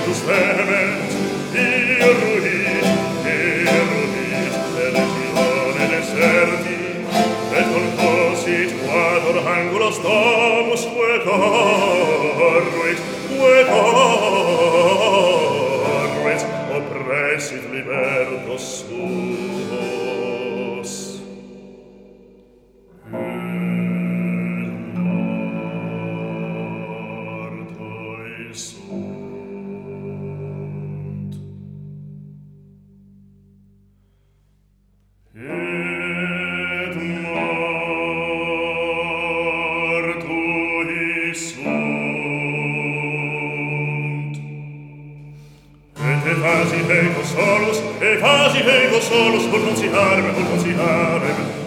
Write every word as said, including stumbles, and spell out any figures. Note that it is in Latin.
Ventus vehement, irruit, irruit, per legione deserti, et concosit quador angulos domus vecorruit, vecorruit, oppressit libertos suos. Et mortui sunt. Et efasi ego solus, efasi ego solus, pur non si harme, pur non si harme,